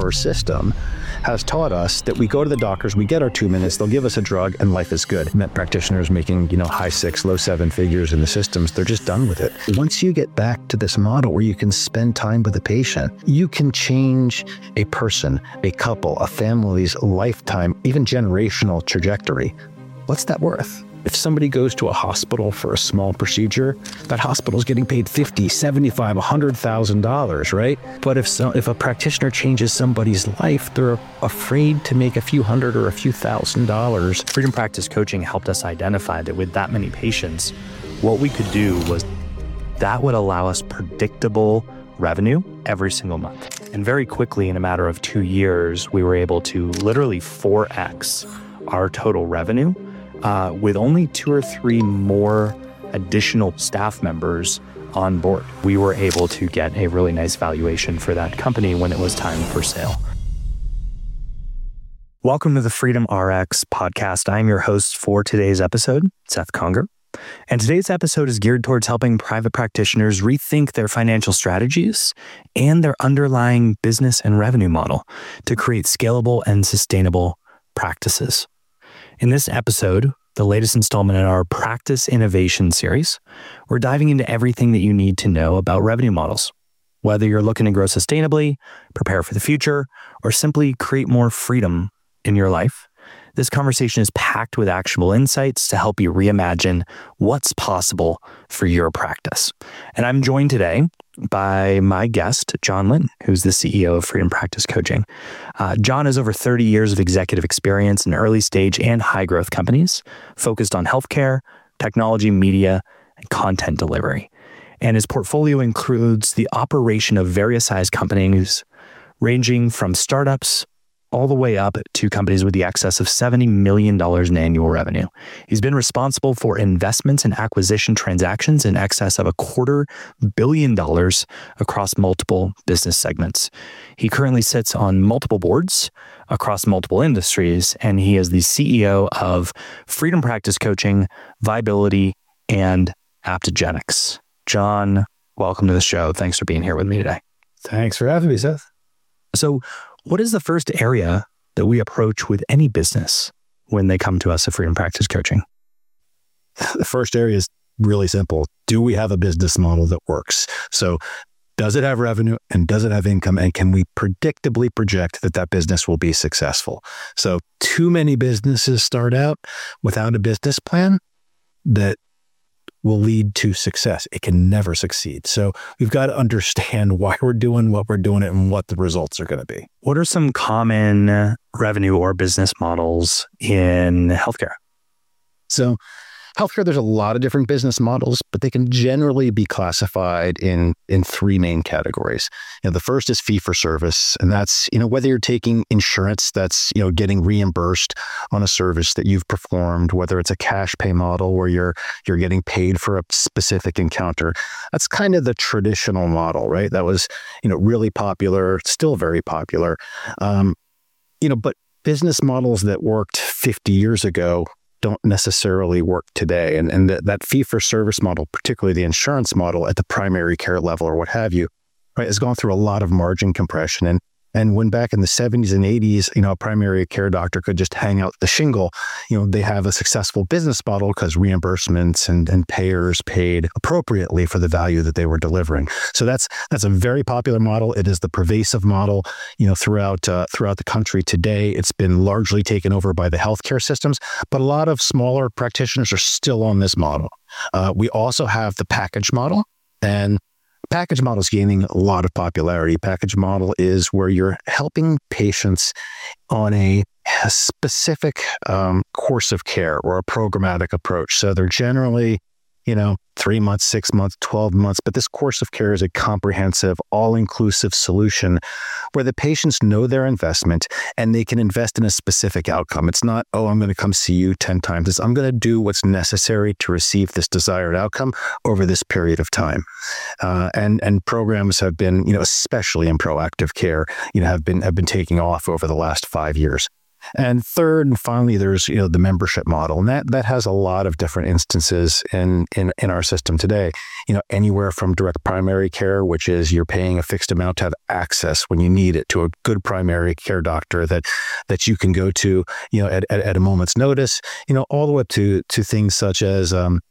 our system has taught us that we go to the doctors, we get our 2 minutes, they'll give us a drug, and life is good. Met practitioners making, high 6, low 7 figures in the systems, they're just done with it. Once you get back to this model where you can spend time with the patient, you can change a person, a couple, a family's lifetime, even generational trajectory. What's that worth? If somebody goes to a hospital for a small procedure, that hospital is getting paid $50, $75, $100,000, right? But if a practitioner changes somebody's life, they're afraid to make a few hundred or a few $1,000s. Freedom Practice Coaching helped us identify that with that many patients, what we could do was that would allow us predictable revenue every single month. And very quickly, in a matter of 2 years, we were able to literally 4x our total revenue with only 2 or 3 more additional staff members on board. We were able to get a really nice valuation for that company when it was time for sale. Welcome to the Freedom RX podcast. I'm your host for today's episode, Seth Conger. And today's episode is geared towards helping private practitioners rethink their financial strategies and their underlying business and revenue model to create scalable and sustainable practices. In this episode, the latest installment in our Practice Innovation series, we're diving into everything that you need to know about revenue models. Whether you're looking to grow sustainably, prepare for the future, or simply create more freedom in your life, this conversation is packed with actionable insights to help you reimagine what's possible for your practice. And I'm joined today by my guest, John Lynn, who's the CEO of Freedom Practice Coaching. John has over 30 years of executive experience in early stage and high growth companies focused on healthcare, technology, media, and content delivery. And his portfolio includes the operation of various size companies ranging from startups all the way up to companies with the excess of $70 million in annual revenue. He's been responsible for investments and acquisition transactions in excess of $250 million across multiple business segments. He currently sits on multiple boards across multiple industries, and he is the CEO of Freedom Practice Coaching, Viability, and Aptogenics. John, welcome to the show. Thanks for being here with me today. Thanks for having me, Seth. So, what is the first area that we approach with any business when they come to us at Freedom Practice Coaching? The first area is really simple. Do we have a business model that works? So does it have revenue and does it have income? And can we predictably project that that business will be successful? So too many businesses start out without a business plan that will lead to success. It can never succeed. So we've got to understand why we're doing what we're doing and what the results are going to be. What are some common revenue or business models in healthcare? So healthcare, there's a lot of different business models, but they can generally be classified in 3 main categories. The first is fee for service, and that's, whether you're taking insurance that's, getting reimbursed on a service that you've performed, whether it's a cash pay model where you're getting paid for a specific encounter. That's kind of the traditional model, right? That was, really popular, still very popular. But business models that worked 50 years ago don't necessarily work today. And that fee-for-service model, particularly the insurance model at the primary care level or what have you, right, has gone through a lot of margin compression. And when back in the 70s and 80s, a primary care doctor could just hang out the shingle, they have a successful business model because reimbursements and payers paid appropriately for the value that they were delivering. So that's a very popular model. It is the pervasive model, throughout the country today. It's been largely taken over by the healthcare systems, but a lot of smaller practitioners are still on this model. We also have the package model, and package model is gaining a lot of popularity. Package model is where you're helping patients on a specific course of care or a programmatic approach. So they're generally, 3 months, 6 months, 12 months, but this course of care is a comprehensive, all-inclusive solution where the patients know their investment and they can invest in a specific outcome. It's not, I'm going to come see you 10 times. It's, I'm going to do what's necessary to receive this desired outcome over this period of time. And programs have been, especially in proactive care, have been taking off over the last 5 years. And third and finally, there's the membership model, and that has a lot of different instances in our system today. Anywhere from direct primary care, which is you're paying a fixed amount to have access when you need it to a good primary care doctor that you can go to at a moment's notice. All the way up to things such as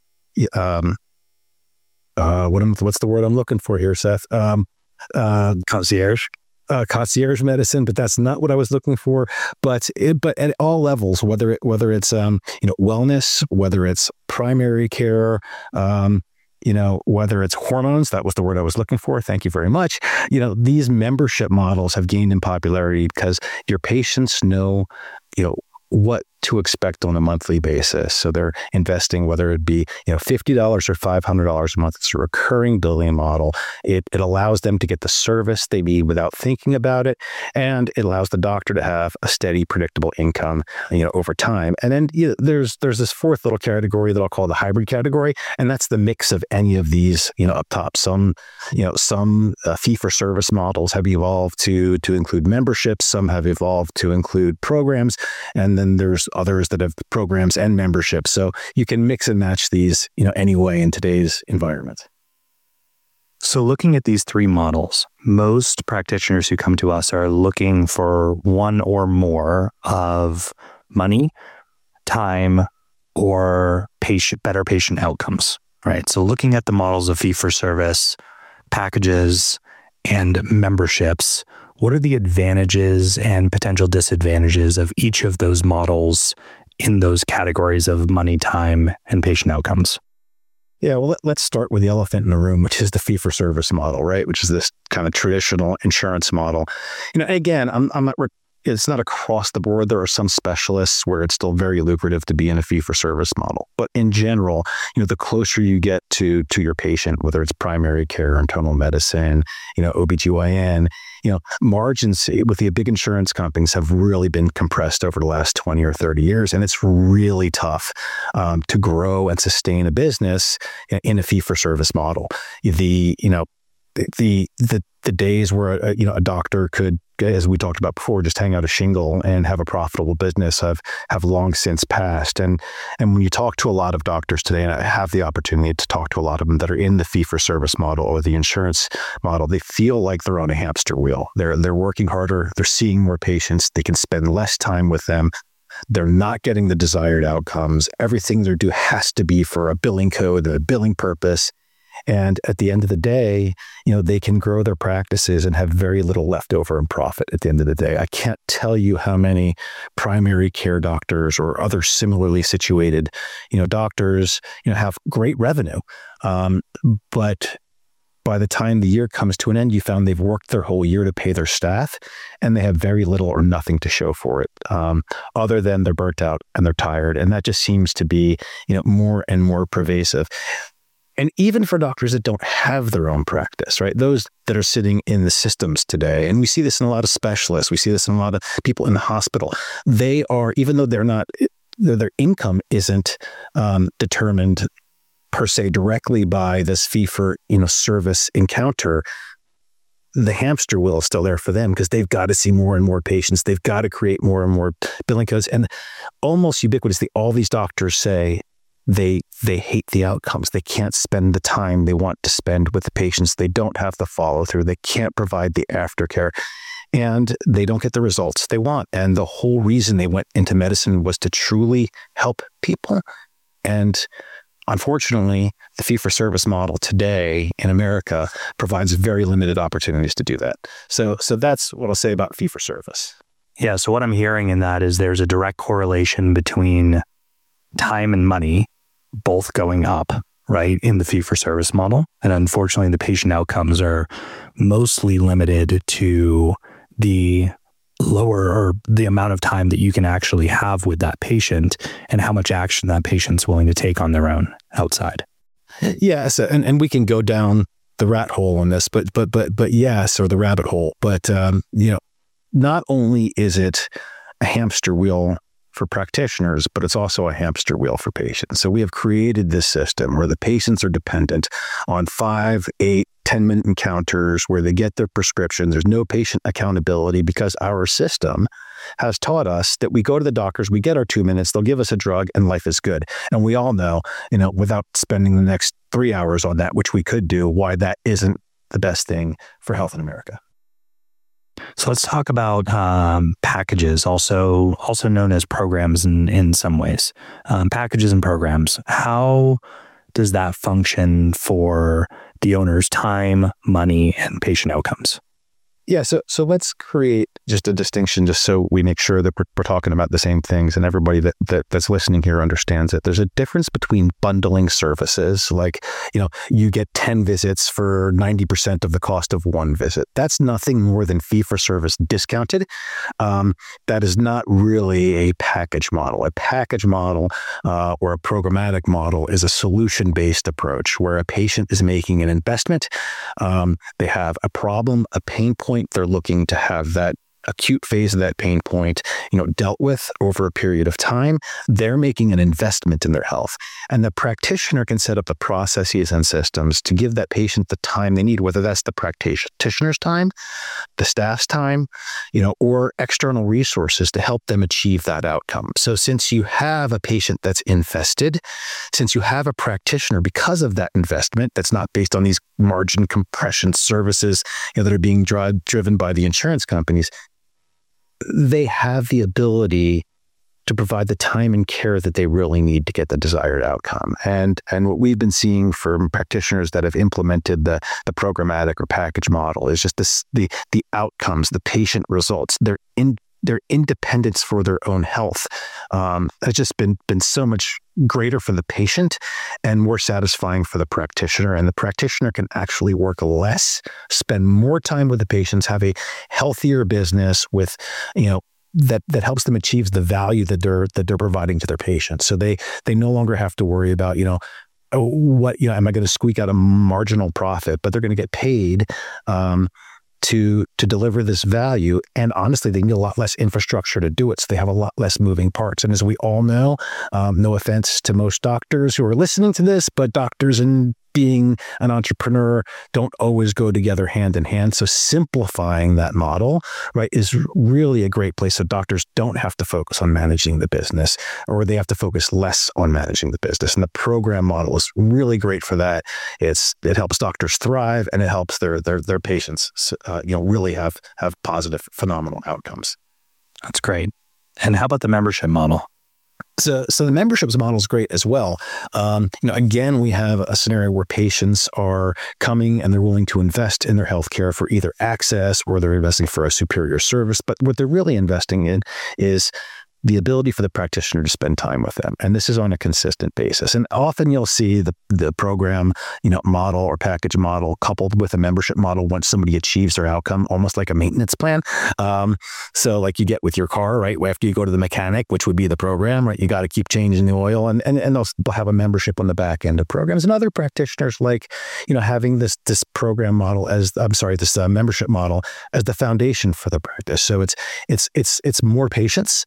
what's the word I'm looking for here, Seth? Concierge. Concierge medicine, but that's not what I was looking for. But at all levels, whether it's wellness, whether it's primary care, whether it's hormones, that was the word I was looking for. Thank you very much. These membership models have gained in popularity because your patients know, what to expect on a monthly basis. So they're investing, whether it be $50 or $500 a month. It's a recurring billing model. It allows them to get the service they need without thinking about it, and it allows the doctor to have a steady, predictable income over time. And then there's this fourth little category that I'll call the hybrid category, and that's the mix of any of these up top. Some fee-for-service models have evolved to include memberships. Some have evolved to include programs, and then there's others that have programs and memberships. So you can mix and match these, anyway in today's environment. So looking at these three models, most practitioners who come to us are looking for one or more of money, time, or better patient outcomes, right? So looking at the models of fee-for-service, packages, and memberships, what are the advantages and potential disadvantages of each of those models in those categories of money, time, and patient outcomes? Yeah, well, let's start with the elephant in the room, which is the fee-for-service model, right? Which is this kind of traditional insurance model. Again, it's not across the board. There are some specialists where it's still very lucrative to be in a fee-for-service model. But in general, the closer you get to your patient, whether it's primary care, internal medicine, OBGYN, margins with the big insurance companies have really been compressed over the last 20 or 30 years. And it's really tough to grow and sustain a business in a fee-for-service model. The days where a doctor could, as we talked about before, just hang out a shingle and have a profitable business have long since passed. And when you talk to a lot of doctors today, and I have the opportunity to talk to a lot of them that are in the fee-for-service model or the insurance model, they feel like they're on a hamster wheel. They're working harder. They're seeing more patients. They can spend less time with them. They're not getting the desired outcomes. Everything they do has to be for a billing code, a billing purpose. And at the end of the day, they can grow their practices and have very little left over in profit at the end of the day. I can't tell you how many primary care doctors or other similarly situated, doctors, have great revenue. But by the time the year comes to an end, you found they've worked their whole year to pay their staff, and they have very little or nothing to show for it, other than they're burnt out and they're tired. And that just seems to be, more and more pervasive. And even for doctors that don't have their own practice, right? Those that are sitting in the systems today, and we see this in a lot of specialists, we see this in a lot of people in the hospital. They are, even though they're not, their income isn't determined per se directly by this fee-for-service encounter, the hamster wheel is still there for them because they've got to see more and more patients. They've got to create more and more billing codes. And almost ubiquitously, all these doctors say, they hate the outcomes. They can't spend the time they want to spend with the patients. They don't have the follow through. They can't provide the aftercare, and they don't get the results they want. And the whole reason they went into medicine was to truly help people. And unfortunately, the fee-for-service model today in America provides very limited opportunities to do that. So that's what I'll say about fee-for-service. Yeah. So what I'm hearing in that is there's a direct correlation between time and money both going up, right, in the fee-for-service model. And unfortunately, the patient outcomes are mostly limited to the lower or the amount of time that you can actually have with that patient and how much action that patient's willing to take on their own outside. Yes, and we can go down the rat hole on this, but yes, or the rabbit hole. But not only is it a hamster wheel for practitioners, but it's also a hamster wheel for patients. So we have created this system where the patients are dependent on 5, 8, 10-minute encounters where they get their prescription. There's no patient accountability because our system has taught us that we go to the doctors, we get our 2 minutes, they'll give us a drug, and life is good. And we all know, without spending the next 3 hours on that, which we could do, why that isn't the best thing for health in America. So let's talk about packages, also known as programs in some ways. Packages and programs. How does that function for the owner's time, money, and patient outcomes? Yeah, so let's create just a distinction, just so we make sure that we're talking about the same things, and everybody that's listening here understands it. There's a difference between bundling services, like you get 10 visits for 90% of the cost of one visit. That's nothing more than fee-for-service discounted. That is not really a package model. A package model or a programmatic model is a solution-based approach where a patient is making an investment. They have a problem, a pain point. They're looking to have that acute phase of that pain point, dealt with over a period of time. They're making an investment in their health. And the practitioner can set up the processes and systems to give that patient the time they need, whether that's the practitioner's time, the staff's time, or external resources to help them achieve that outcome. So since you have a patient that's invested, since you have a practitioner because of that investment that's not based on these margin compression services that are being driven by the insurance companies, they have the ability to provide the time and care that they really need to get the desired outcome. And what we've been seeing from practitioners that have implemented the programmatic or package model is just the outcomes, the patient results, their independence for their own health has just been so much greater for the patient and more satisfying for the practitioner. And the practitioner can actually work less, spend more time with the patients, have a healthier business with, that helps them achieve the value that they're providing to their patients. So they no longer have to worry about, am I going to squeak out a marginal profit, but they're going to get paid to deliver this value. And honestly, they need a lot less infrastructure to do it. So they have a lot less moving parts. And as we all know, no offense to most doctors who are listening to this, but doctors and being an entrepreneur don't always go together hand in hand. So simplifying that model, right, is really a great place. So doctors don't have to focus on managing the business, or they have to focus less on managing the business. And the program model is really great for that. It helps doctors thrive, and it helps their patients, really have positive, phenomenal outcomes. That's great. And how about the membership model? So the memberships model is great as well. Again, we have a scenario where patients are coming and they're willing to invest in their healthcare for either access, or they're investing for a superior service. But what they're really investing in is the ability for the practitioner to spend time with them. And this is on a consistent basis. And often you'll see the program, model or package model coupled with a membership model once somebody achieves their outcome, almost like a maintenance plan. So like you get with your car, right? After you go to the mechanic, which would be the program, right? You got to keep changing the oil, and they'll have a membership on the back end of programs. And other practitioners like, having this program model this membership model as the foundation for the practice. So it's more patients,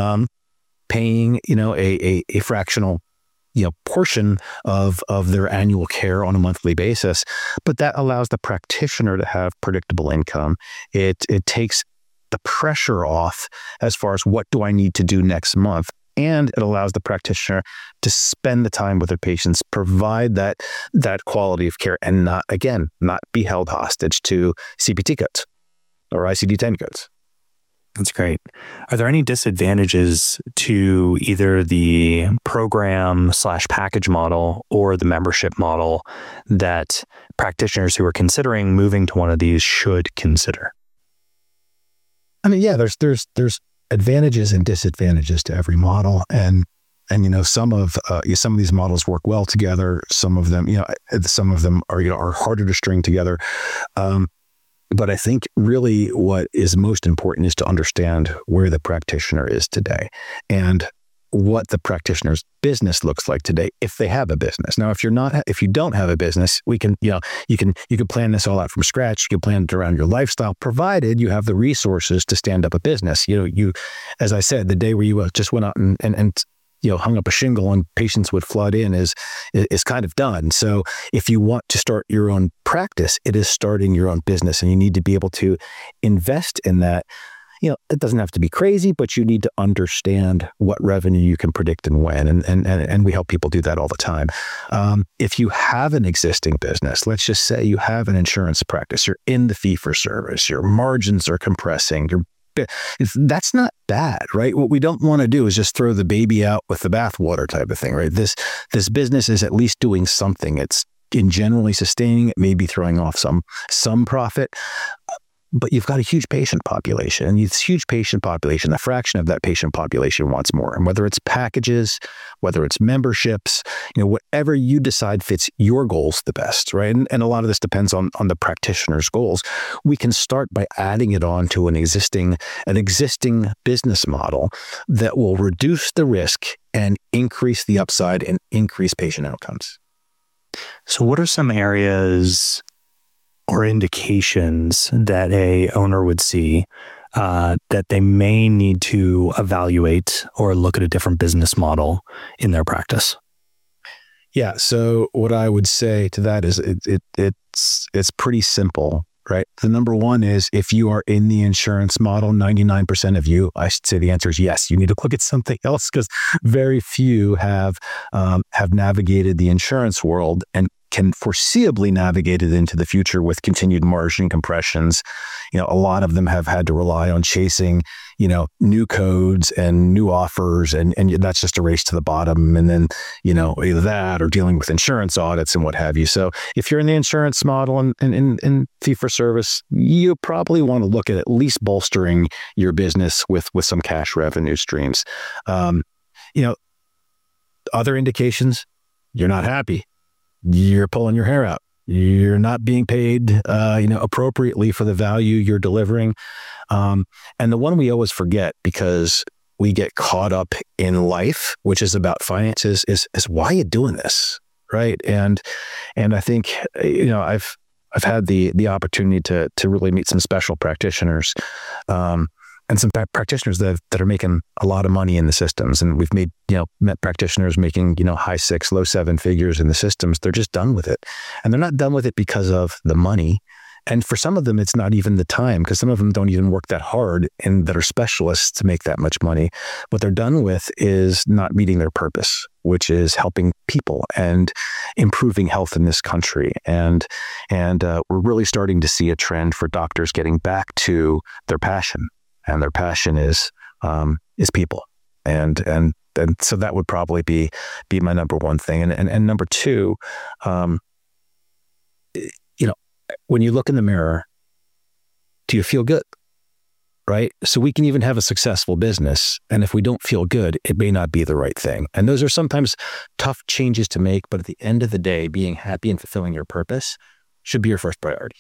paying, a fractional, portion of their annual care on a monthly basis. But that allows the practitioner to have predictable income. It takes the pressure off as far as what do I need to do next month. And it allows the practitioner to spend the time with their patients, provide that quality of care, and not be held hostage to CPT codes or ICD-10 codes. That's great. Are there any disadvantages to either the program/package model or the membership model that practitioners who are considering moving to one of these should consider? I mean, yeah, there's advantages and disadvantages to every model, and some of these models work well together. Some of them, are harder to string together. But I think really what is most important is to understand where the practitioner is today and what the practitioner's business looks like today, if they have a business. Now, if you don't have a business, you can plan this all out from scratch. You can plan it around your lifestyle, provided you have the resources to stand up a business. As I said, the day where you just went out and hung up a shingle and patients would flood in is kind of done. So if you want to start your own practice, it is starting your own business, and you need to be able to invest in that, it doesn't have to be crazy, but you need to understand what revenue you can predict and when. And we help people do that all the time. If you have an existing business, let's just say you have an insurance practice, you're in the fee for service, your margins are compressing, that's not bad, right? What we don't want to do is just throw the baby out with the bathwater type of thing, right? This business is at least doing something. It's generally sustaining, it may be throwing off some profit, but you've got a huge patient population, and this huge patient population, a fraction of that patient population wants more. And whether it's packages, whether it's memberships, whatever you decide fits your goals the best, right? And a lot of this depends on the practitioner's goals. We can start by adding it on to an existing business model that will reduce the risk and increase the upside and increase patient outcomes. So what are some areas or indications that a owner would see that they may need to evaluate or look at a different business model in their practice? Yeah. So what I would say to that is it's pretty simple, right? The number one is, if you are in the insurance model, 99% of you, I should say the answer is yes. You need to look at something else, because very few have navigated the insurance world and can foreseeably navigate it into the future with continued margin compressions. A lot of them have had to rely on chasing, new codes and new offers, and that's just a race to the bottom. And then, either that or dealing with insurance audits and what have you. So if you're in the insurance model and fee for service, you probably want to look at least bolstering your business with some cash revenue streams. Other indications, you're not happy. You're pulling your hair out. You're not being paid, appropriately for the value you're delivering. And the one we always forget, because we get caught up in life, which is about finances, is why are you doing this, right? And I think, I've had the opportunity to really meet some special practitioners, and some practitioners that are making a lot of money in the systems. And we've met practitioners making, high 6, low 7 figures in the systems. They're just done with it. And they're not done with it because of the money. And for some of them, it's not even the time, because some of them don't even work that hard and that are specialists to make that much money. What they're done with is not meeting their purpose, which is helping people and improving health in this country. And we're really starting to see a trend for doctors getting back to their passion. And their passion is people, and so that would probably be my number one thing. And number two, when you look in the mirror, do you feel good? Right? So we can even have a successful business, and if we don't feel good, it may not be the right thing. And those are sometimes tough changes to make, but at the end of the day, being happy and fulfilling your purpose should be your first priority.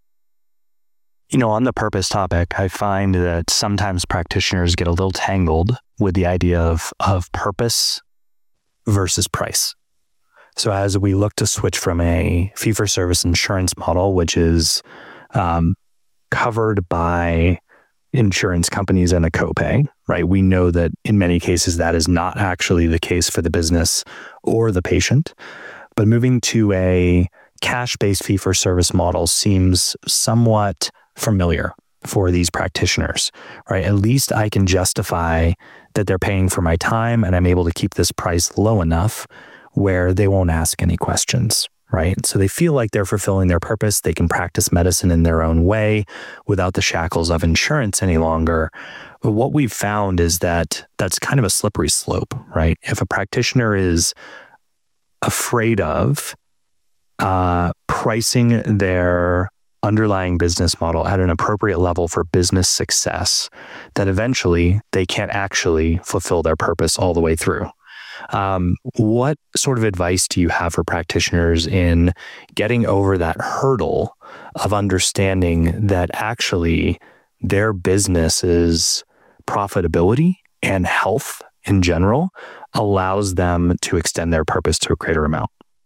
On the purpose topic, I find that sometimes practitioners get a little tangled with the idea of purpose versus price. So as we look to switch from a fee-for-service insurance model, which is covered by insurance companies and a copay, right? We know that in many cases that is not actually the case for the business or the patient. But moving to a cash-based fee-for-service model seems somewhat familiar for these practitioners, right? At least I can justify that they're paying for my time, and I'm able to keep this price low enough where they won't ask any questions, right? So they feel like they're fulfilling their purpose. They can practice medicine in their own way without the shackles of insurance any longer. But what we've found is that that's kind of a slippery slope, right? If a practitioner is afraid of pricing their underlying business model at an appropriate level for business success, that eventually they can't actually fulfill their purpose all the way through. What sort of advice do you have for practitioners in getting over that hurdle of understanding that actually their business's profitability and health in general allows them to extend their purpose to a greater amount?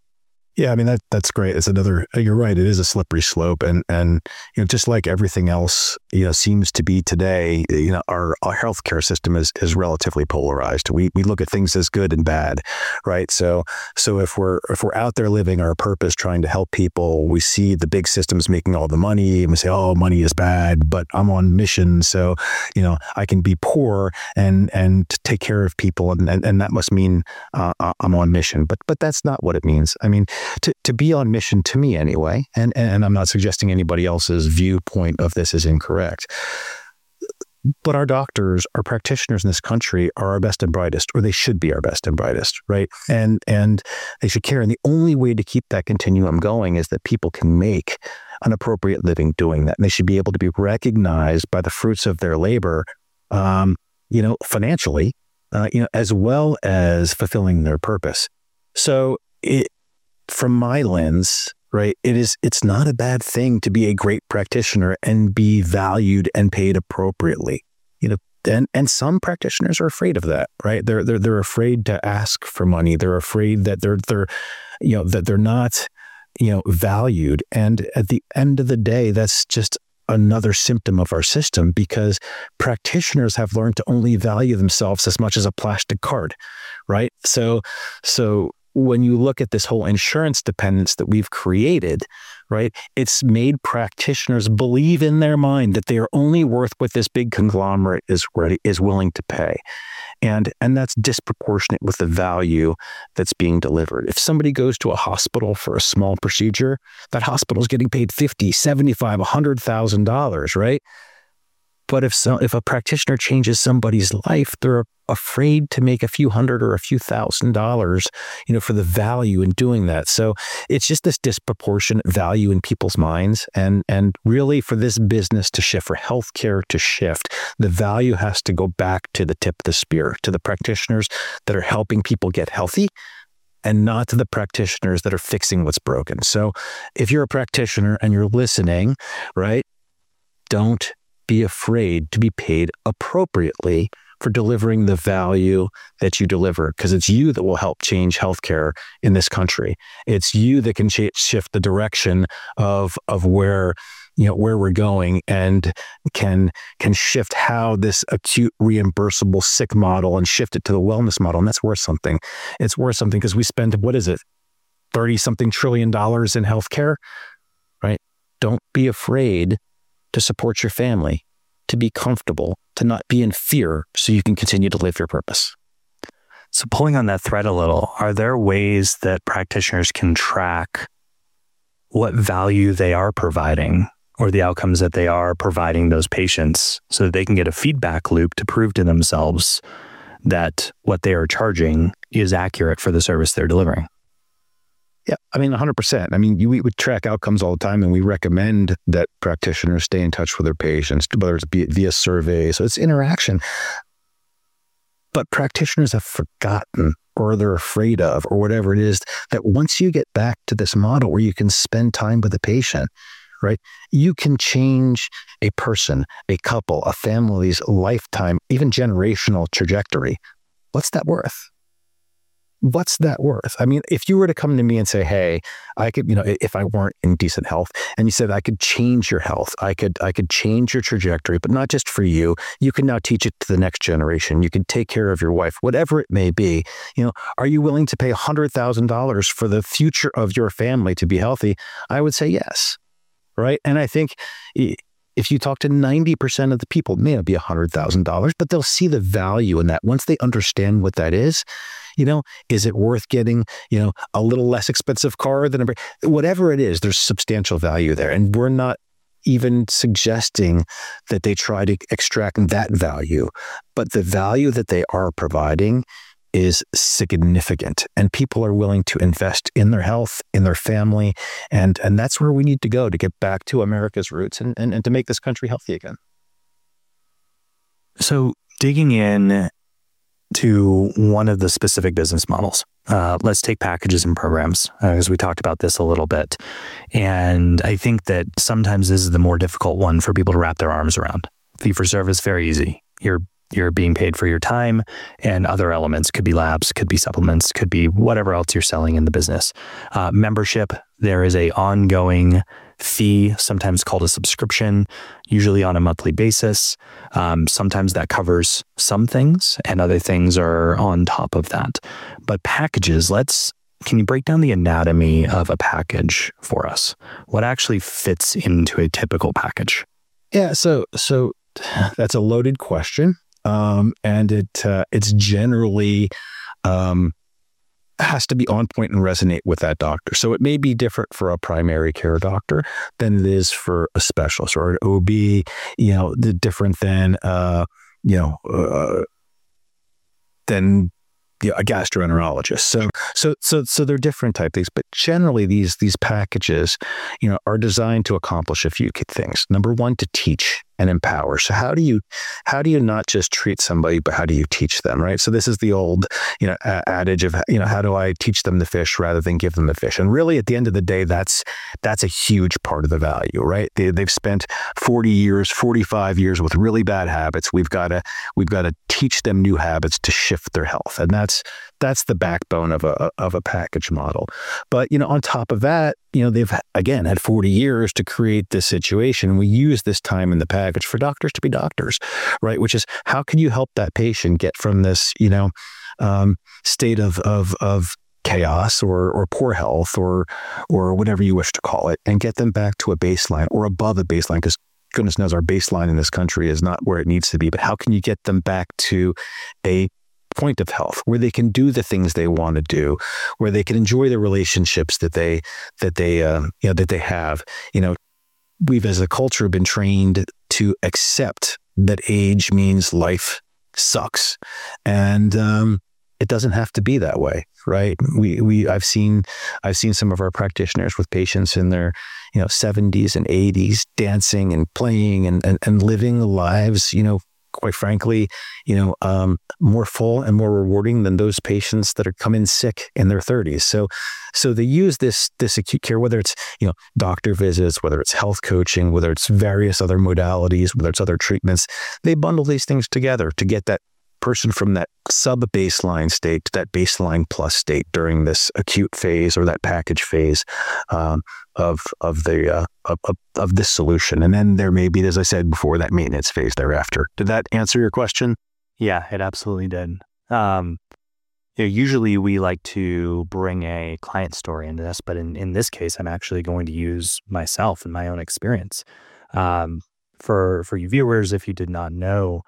Yeah, I mean that's great. It's another. You're right. It is a slippery slope, and just like everything else, seems to be today. Our healthcare system is relatively polarized. We look at things as good and bad, right? So if we're out there living our purpose, trying to help people, we see the big systems making all the money, and we say, oh, money is bad, but I'm on mission, so I can be poor and take care of people, and that must mean I'm on mission. But that's not what it means. I mean, to be on mission, to me anyway, and I'm not suggesting anybody else's viewpoint of this is incorrect, but our doctors, our practitioners in this country are our best and brightest, or they should be our best and brightest, right? And they should care. And the only way to keep that continuum going is that people can make an appropriate living doing that. And they should be able to be recognized by the fruits of their labor, financially, as well as fulfilling their purpose. So from my lens, right, it's not a bad thing to be a great practitioner and be valued and paid appropriately. And some practitioners are afraid of that, right? They're afraid to ask for money. They're afraid that they're not valued. And at the end of the day, that's just another symptom of our system, because practitioners have learned to only value themselves as much as a plastic card, right? So when you look at this whole insurance dependence that we've created, right, it's made practitioners believe in their mind that they are only worth what this big conglomerate is willing to pay. And that's disproportionate with the value that's being delivered. If somebody goes to a hospital for a small procedure, that hospital is getting paid $50,000, $75,000, $100,000, right? But if a practitioner changes somebody's life, they're afraid to make a few hundred or a few $1,000s, for the value in doing that. So it's just this disproportionate value in people's minds. And really, for this business to shift, for healthcare to shift, the value has to go back to the tip of the spear, to the practitioners that are helping people get healthy, and not to the practitioners that are fixing what's broken. So if you're a practitioner and you're listening, right, don't be afraid to be paid appropriately for delivering the value that you deliver, because it's you that will help change healthcare in this country. It's you that can shift the direction of where we're going, and can shift how this acute reimbursable sick model and shift it to the wellness model. And that's worth something. It's worth something because we spend, what is it, 30-something trillion dollars in healthcare, right? Don't be afraid to support your family, to be comfortable, to not be in fear, so you can continue to live your purpose. So pulling on that thread a little, are there ways that practitioners can track what value they are providing, or the outcomes that they are providing those patients, so that they can get a feedback loop to prove to themselves that what they are charging is accurate for the service they're delivering? Yeah, I mean, 100%. I mean, we would track outcomes all the time, and we recommend that practitioners stay in touch with their patients, whether it's via survey. So it's interaction. But practitioners have forgotten, or they're afraid of, or whatever it is, that once you get back to this model where you can spend time with the patient, right, you can change a person, a couple, a family's lifetime, even generational trajectory. What's that worth? What's that worth? I mean, if you were to come to me and say, hey, I could, if I weren't in decent health, and you said I could change your health, I could change your trajectory, but not just for you. You can now teach it to the next generation. You can take care of your wife, whatever it may be. Are you willing to pay $100,000 for the future of your family to be healthy? I would say yes. Right. And I think if you talk to 90% of the people, it may not be $100,000, but they'll see the value in that once they understand what that is. Is it worth getting, a little less expensive car than whatever it is? There's substantial value there. And we're not even suggesting that they try to extract that value, but the value that they are providing is significant, and people are willing to invest in their health, in their family, and that's where we need to go to get back to America's roots and to make this country healthy again. So digging in to one of the specific business models, let's take packages and programs, because we talked about this a little bit. And I think that sometimes this is the more difficult one for people to wrap their arms around. Fee for service, very easy. You're You're being paid for your time and other elements. Could be labs, could be supplements, could be whatever else you're selling in the business. Membership, there is a ongoing fee, sometimes called a subscription, usually on a monthly basis. Sometimes that covers some things and other things are on top of that. But packages, can you break down the anatomy of a package for us? What actually fits into a typical package? Yeah, so that's a loaded question. And it's generally has to be on point and resonate with that doctor. So it may be different for a primary care doctor than it is for a specialist or an OB, different than, than a gastroenterologist. So they're different type things, but generally these packages, are designed to accomplish a few key things. Number one, to teach and empower. So how do you not just treat somebody, but how do you teach them, right? So this is the old, adage of, how do I teach them the fish rather than give them the fish? And really, at the end of the day, that's a huge part of the value, right? They've spent 40 years, 45 years with really bad habits. We've got to teach them new habits to shift their health, and that's the backbone of a package model. But on top of that, they've again had 40 years to create this situation. We use this time in the package for doctors to be doctors, right? Which is, how can you help that patient get from this, state of chaos or poor health or whatever you wish to call it, and get them back to a baseline or above a baseline? Because goodness knows our baseline in this country is not where it needs to be. But how can you get them back to a point of health where they can do the things they want to do, where they can enjoy the relationships that they have? We've as a culture been trained to accept that age means life sucks, and it doesn't have to be that way, right? I've seen some of our practitioners with patients in their 70s and 80s dancing and playing and living lives, quite frankly, more full and more rewarding than those patients that are come in sick in their 30s. So they use this acute care, whether it's doctor visits, whether it's health coaching, whether it's various other modalities, whether it's other treatments. They bundle these things together to get that person from that sub-baseline state to that baseline plus state during this acute phase or that package phase of this solution. And then there may be, as I said before, that maintenance phase thereafter. Did that answer your question? Yeah, it absolutely did. Usually we like to bring a client story into this, but in this case, I'm actually going to use myself and my own experience. For you viewers, if you did not know,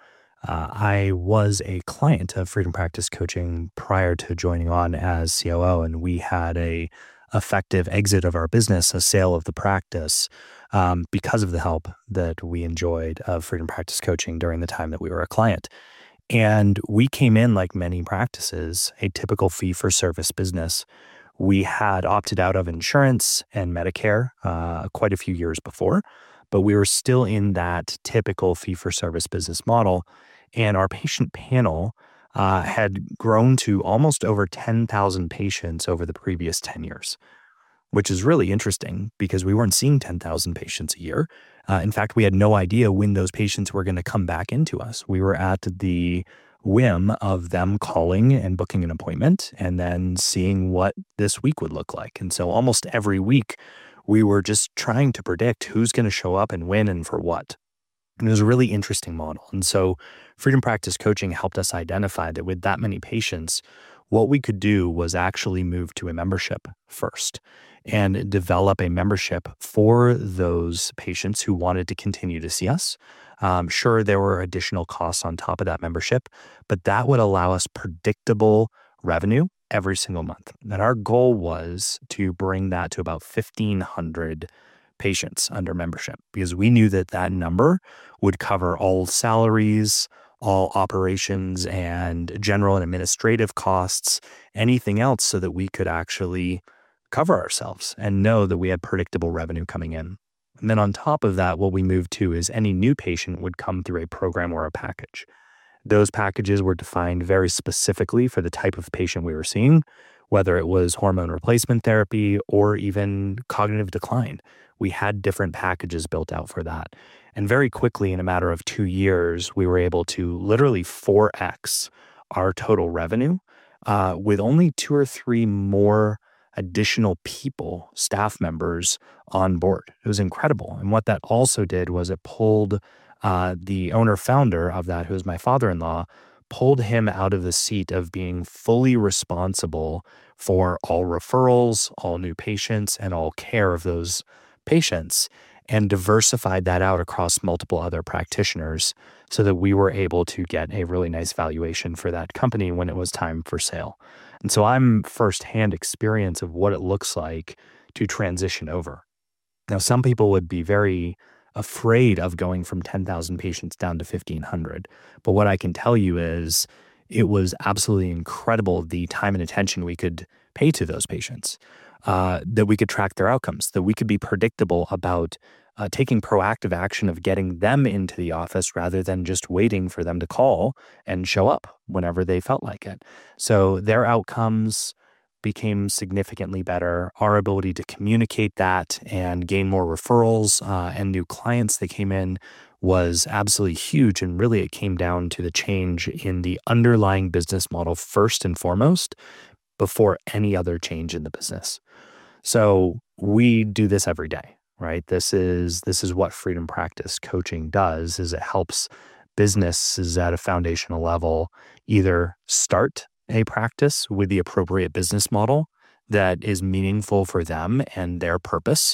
I was a client of Freedom Practice Coaching prior to joining on as COO, and we had a effective exit of our business, a sale of the practice, because of the help that we enjoyed of Freedom Practice Coaching during the time that we were a client. And we came in, like many practices, a typical fee-for-service business. We had opted out of insurance and Medicare quite a few years before, but we were still in that typical fee-for-service business model. And our patient panel had grown to almost over 10,000 patients over the previous 10 years, which is really interesting because we weren't seeing 10,000 patients a year. In fact, we had no idea when those patients were going to come back into us. We were at the whim of them calling and booking an appointment and then seeing what this week would look like. And so almost every week, we were just trying to predict who's going to show up and when and for what. And it was a really interesting model. And so Freedom Practice Coaching helped us identify that with that many patients, what we could do was actually move to a membership first and develop a membership for those patients who wanted to continue to see us. Sure, there were additional costs on top of that membership, but that would allow us predictable revenue every single month. And our goal was to bring that to about 1,500 patients under membership, because we knew that that number would cover all salaries, all operations and general and administrative costs, anything else, so that we could actually cover ourselves and know that we had predictable revenue coming in. And then on top of that, what we moved to is any new patient would come through a program or a package. Those packages were defined very specifically for the type of patient we were seeing, whether it was hormone replacement therapy or even cognitive decline. We had different packages built out for that. And very quickly, in a matter of 2 years, we were able to literally 4x our total revenue with only 2 or 3 more additional people, staff members on board. It was incredible. And what that also did was it pulled the owner founder of that, who was my father-in-law, pulled him out of the seat of being fully responsible for all referrals, all new patients, and all care of those patients, and diversified that out across multiple other practitioners so that we were able to get a really nice valuation for that company when it was time for sale. And so I'm firsthand experience of what it looks like to transition over. Now, some people would be very afraid of going from 10,000 patients down to 1,500. But what I can tell you is it was absolutely incredible the time and attention we could pay to those patients, that we could track their outcomes, that we could be predictable about taking proactive action of getting them into the office rather than just waiting for them to call and show up whenever they felt like it. So their outcomes became significantly better. Our ability to communicate that and gain more referrals and new clients that came in was absolutely huge. And really, it came down to the change in the underlying business model first and foremost before any other change in the business. So we do this every day, right? This is what Freedom Practice Coaching does, is it helps businesses at a foundational level either start a practice with the appropriate business model that is meaningful for them and their purpose,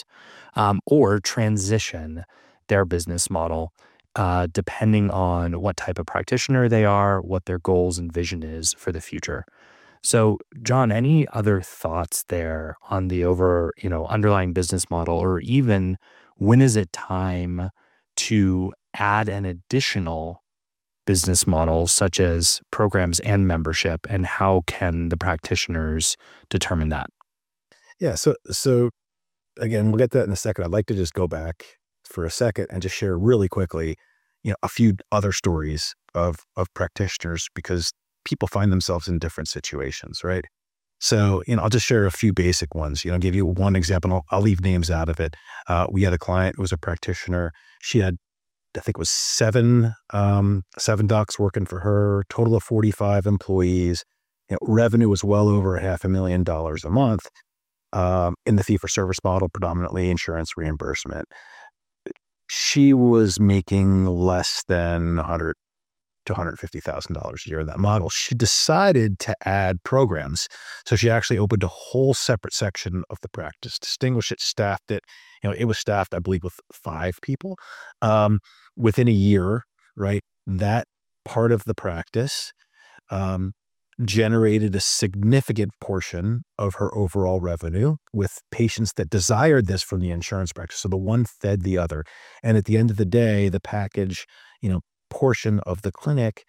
or transition their business model depending on what type of practitioner they are, what their goals and vision is for the future. So, John, any other thoughts there on the underlying business model, or even when is it time to add an additional business model, such as programs and membership, and how can the practitioners determine that? Yeah. So again, we'll get to that in a second. I'd like to just go back for a second and just share really quickly, a few other stories of practitioners, because people find themselves in different situations, right? So, I'll just share a few basic ones, give you one example. I'll leave names out of it. We had a client who was a practitioner. She had, I think it was seven docs working for her, total of 45 employees. Revenue was well over $500,000 a month in the fee-for-service model, predominantly insurance reimbursement. She was making less than $100,000 to $150,000 a year in that model. She decided to add programs. So she actually opened a whole separate section of the practice, distinguished it, staffed it. It was staffed, I believe, with 5 people. Within a year, right, that part of the practice generated a significant portion of her overall revenue with patients that desired this from the insurance practice. So the one fed the other. And at the end of the day, the package, portion of the clinic,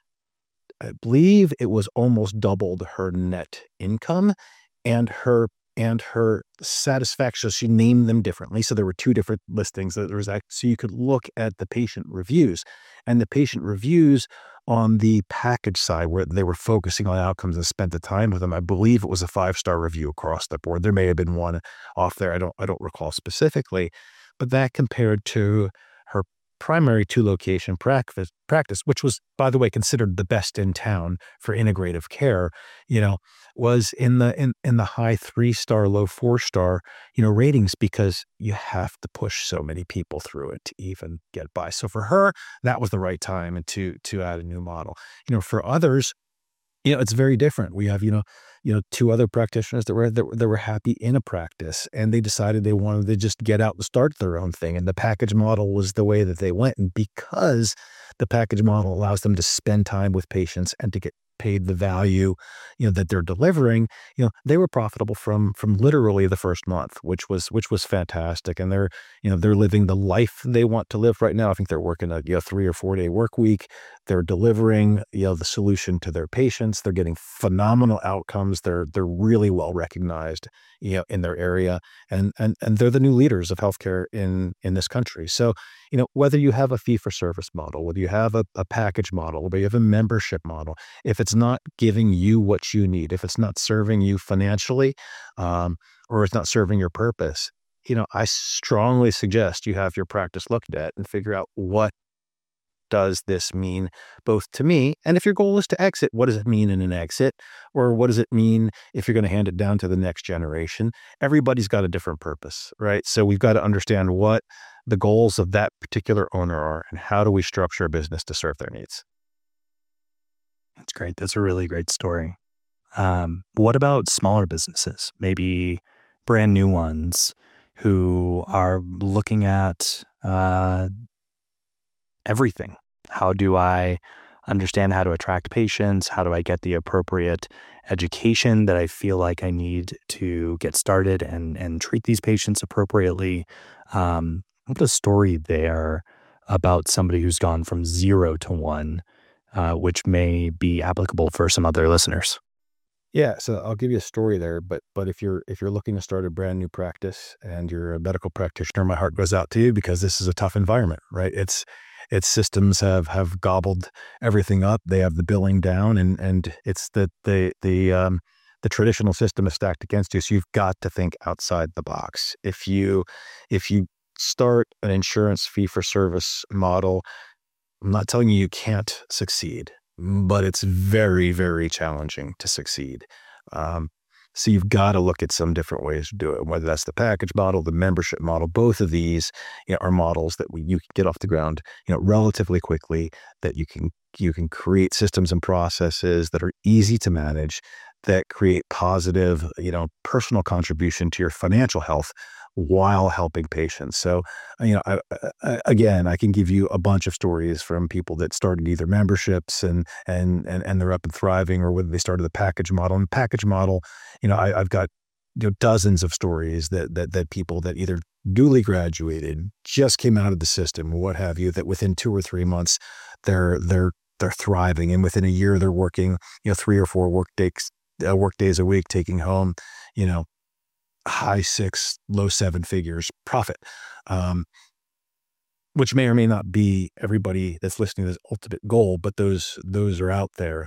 I believe it was almost doubled her net income and her satisfaction. So she named them differently. So there were 2 different listings. So you could look at the patient reviews, and the patient reviews on the package side, where they were focusing on outcomes and spent the time with them. I believe it was a 5-star review across the board. There may have been one off there. I don't recall specifically, but that compared to her primary 2-location practice, which was, by the way, considered the best in town for integrative care, was in the high 3-star, low 4-star, ratings, because you have to push so many people through it to even get by. So for her, that was the right time and to add a new model. For others, it's very different. We have, 2 other practitioners that were happy in a practice, and they decided they wanted to just get out and start their own thing. And the package model was the way that they went. And because the package model allows them to spend time with patients and to get paid the value, that they're delivering, they were profitable from literally the first month, which was fantastic. And they're living the life they want to live right now. I think they're working a 3 or 4 day work week. They're delivering, the solution to their patients. They're getting phenomenal outcomes. They're really well recognized, in their area, and they're the new leaders of healthcare in this country. So, whether you have a fee-for-service model, whether you have a package model, whether you have a membership model, if it's not giving you what you need, if it's not serving you financially, or it's not serving your purpose, I strongly suggest you have your practice looked at and figure out, what does this mean both to me? And if your goal is to exit, what does it mean in an exit? Or what does it mean if you're going to hand it down to the next generation? Everybody's got a different purpose, right? So we've got to understand what the goals of that particular owner are, and how do we structure a business to serve their needs. That's great. That's a really great story. What about smaller businesses, maybe brand new ones who are looking at everything? How do I understand how to attract patients? How do I get the appropriate education that I feel like I need to get started and treat these patients appropriately? What's a story there about somebody who's gone from 0 to 1, which may be applicable for some other listeners? Yeah, so I'll give you a story there, but if you're looking to start a brand new practice and you're a medical practitioner, my heart goes out to you, because this is a tough environment, right? Its systems have gobbled everything up. They have the billing down, and it's the traditional system is stacked against you. So you've got to think outside the box. If you start an insurance fee for service model, I'm not telling you can't succeed, but it's very, very challenging to succeed. So you've got to look at some different ways to do it, whether that's the package model, the membership model. Both of these, are models that you can get off the ground, relatively quickly, that you can create systems and processes that are easy to manage, that create positive, personal contribution to your financial health while helping patients. So, I can give you a bunch of stories from people that started either memberships and they're up and thriving, or whether they started the package model. And package model, I've got dozens of stories that people that either newly graduated, just came out of the system, or what have you, that within 2 or 3 months they're thriving, and within a year they're working 3 or 4 work days a week, taking home high 6, low 7 figures profit, which may or may not be everybody that's listening to this ultimate goal, but those are out there.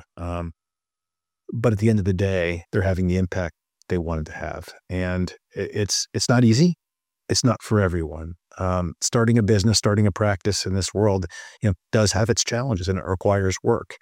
But at the end of the day, they're having the impact they wanted to have, and it's not easy. It's not for everyone. Starting a business, starting a practice in this world, does have its challenges, and it requires work.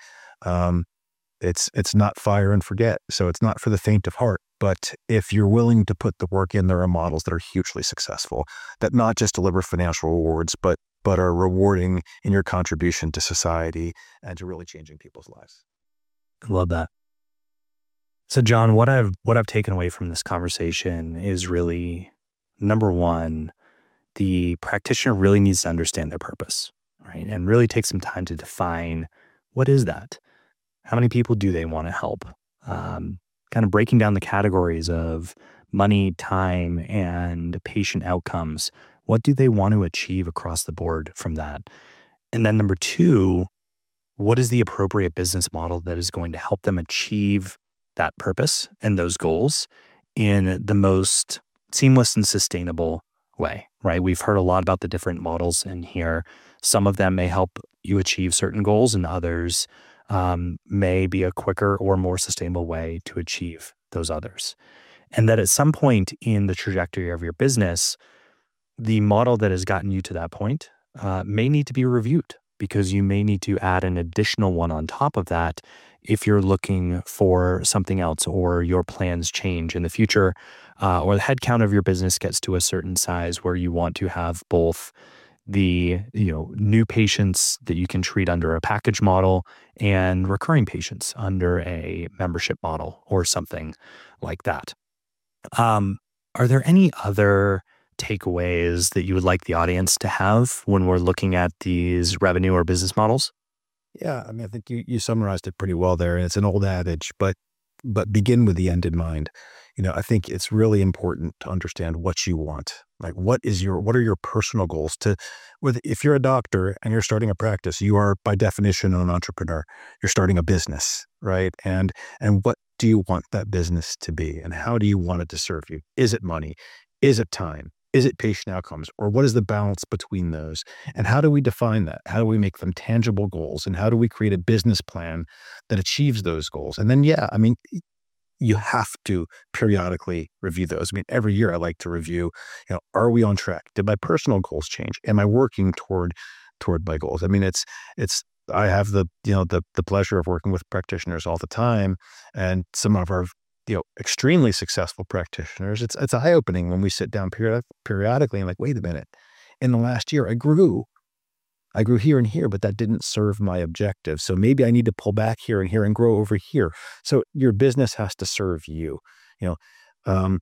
It's not fire and forget, so it's not for the faint of heart. But if you're willing to put the work in, there are models that are hugely successful, that not just deliver financial rewards, but are rewarding in your contribution to society and to really changing people's lives. I love that. So, John, what I've taken away from this conversation is really, number one, the practitioner really needs to understand their purpose, right? And really take some time to define, what is that? How many people do they want to help? Kind of breaking down the categories of money, time, and patient outcomes. What do they want to achieve across the board from that? And then number two, what is the appropriate business model that is going to help them achieve that purpose and those goals in the most seamless and sustainable way, right? We've heard a lot about the different models in here. Some of them may help you achieve certain goals, and others may be a quicker or more sustainable way to achieve those others. And that at some point in the trajectory of your business, the model that has gotten you to that point may need to be reviewed, because you may need to add an additional one on top of that if you're looking for something else, or your plans change in the future, or the headcount of your business gets to a certain size where you want to have both the new patients that you can treat under a package model and recurring patients under a membership model or something like that. Are there any other takeaways that you would like the audience to have when we're looking at these revenue or business models? Yeah, I think you summarized it pretty well there, and it's an old adage, but begin with the end in mind. I think it's really important to understand what you want. Like, what are your personal goals? If you're a doctor and you're starting a practice, you are by definition an entrepreneur. You're starting a business, right? And what do you want that business to be? And how do you want it to serve you? Is it money? Is it time? Is it patient outcomes? Or what is the balance between those? And how do we define that? How do we make them tangible goals? And how do we create a business plan that achieves those goals? And then, you have to periodically review those. I mean, every year I like to review, are we on track? Did my personal goals change? Am I working toward my goals? I mean, I have the pleasure of working with practitioners all the time, and some of our extremely successful practitioners. It's eye-opening when we sit down periodically and like, wait a minute, in the last year I grew here and here, but that didn't serve my objective. So maybe I need to pull back here and grow over here. So your business has to serve you. And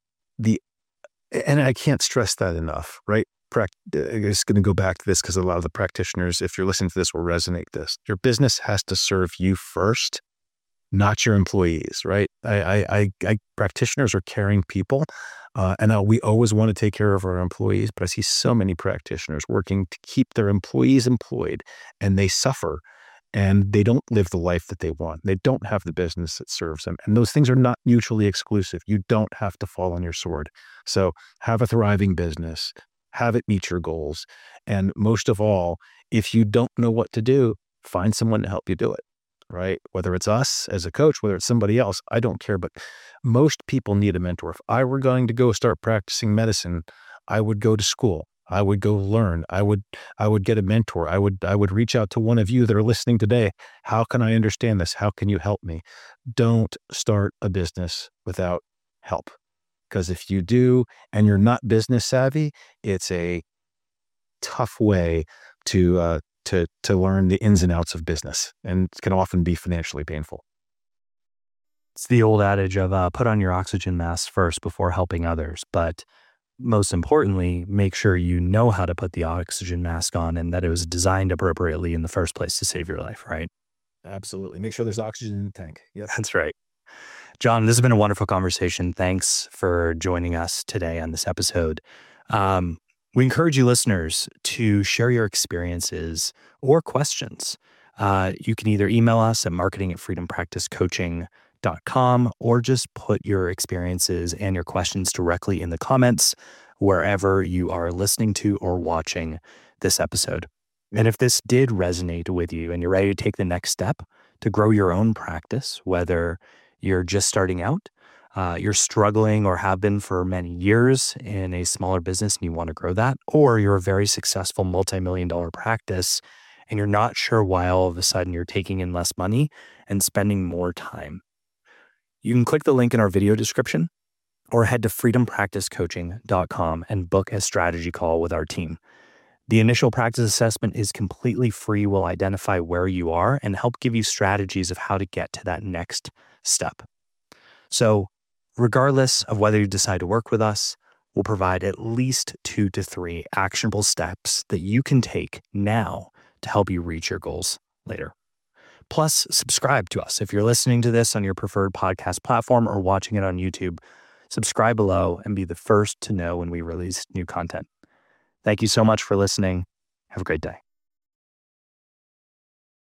I can't stress that enough, right? I'm just going to go back to this because a lot of the practitioners, if you're listening to this, will resonate this. Your business has to serve you first, not your employees, right? Practitioners are caring people, and we always want to take care of our employees, but I see so many practitioners working to keep their employees employed, and they suffer, and they don't live the life that they want. They don't have the business that serves them, and those things are not mutually exclusive. You don't have to fall on your sword. So have a thriving business, have it meet your goals, and most of all, if you don't know what to do, find someone to help you do it. Right? Whether it's us as a coach, whether it's somebody else, I don't care. But most people need a mentor. If I were going to go start practicing medicine, I would go to school. I would go learn. I would get a mentor. I would reach out to one of you that are listening today. How can I understand this? How can you help me? Don't start a business without help. Because if you do, and you're not business savvy, it's a tough way to learn the ins and outs of business, and it can often be financially painful. It's the old adage of put on your oxygen mask first before helping others. But most importantly, make sure you know how to put the oxygen mask on and that it was designed appropriately in the first place to save your life, right? Absolutely. Make sure there's oxygen in the tank. Yep. That's right. John, this has been a wonderful conversation. Thanks for joining us today on this episode. We encourage you listeners to share your experiences or questions. You can either email us at marketing@freedompracticecoaching.com or just put your experiences and your questions directly in the comments wherever you are listening to or watching this episode. And if this did resonate with you and you're ready to take the next step to grow your own practice, whether you're just starting out, you're struggling or have been for many years in a smaller business and you want to grow that, or you're a very successful multi-million-dollar practice and you're not sure why all of a sudden you're taking in less money and spending more time, you can click the link in our video description or head to freedompracticecoaching.com and book a strategy call with our team. The initial practice assessment is completely free. We'll identify where you are and help give you strategies of how to get to that next step. So regardless of whether you decide to work with us, we'll provide at least 2 to 3 actionable steps that you can take now to help you reach your goals later. Plus, subscribe to us. If you're listening to this on your preferred podcast platform or watching it on YouTube, subscribe below and be the first to know when we release new content. Thank you so much for listening. Have a great day.